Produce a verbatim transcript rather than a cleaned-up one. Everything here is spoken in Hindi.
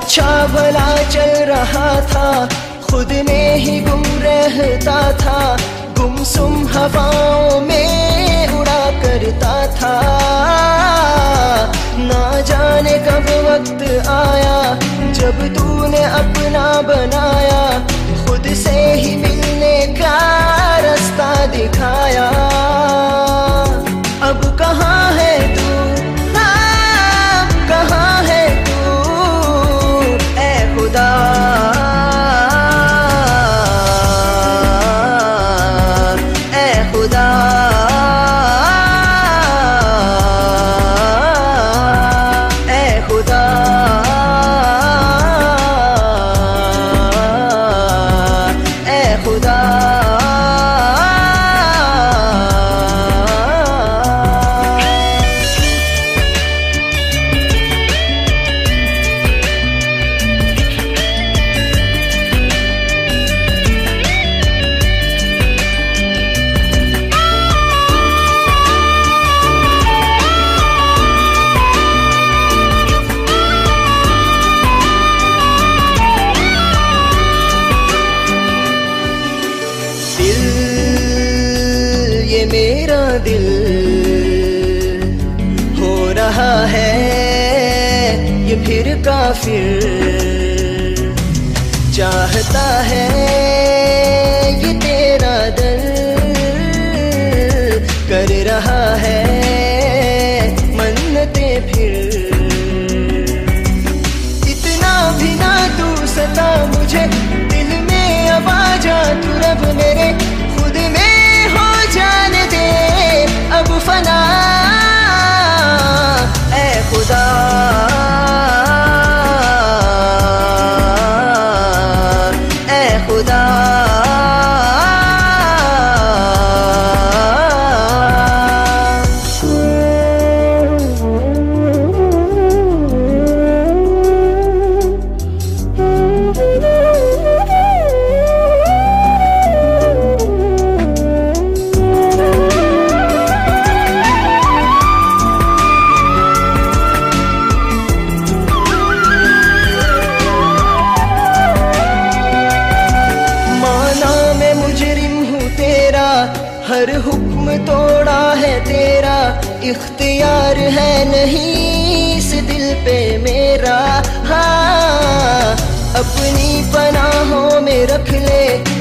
अच्छा भला चल रहा था, खुद में ही गुम रहता था, गुमसुम हवाओं में उड़ा करता था। ना जाने कब वक्त आया जब तूने अपना बनाया, खुद से ही मिलने का रास्ता दिखाया। अब कहाँ है तू, हाँ, कहाँ है तू ऐ खुदा, ऐ खुदा, ऐ खुदा, ऐ खुदा। मेरा दिल हो रहा है ये फिर काफिर, चाहता है ये तेरा दर्द, कर रहा है मन्नते फिर। इतना भी ना तू सता मुझे, दिल में अब आ जा तू रब मेरे, खुद में जाने दे अब फना, ऐ खुदा, ऐ खुदा। हर हुक्म तोड़ा है तेरा, इख्तियार है नहीं इस दिल पे मेरा। हाँ, अपनी पनाहों में रख ले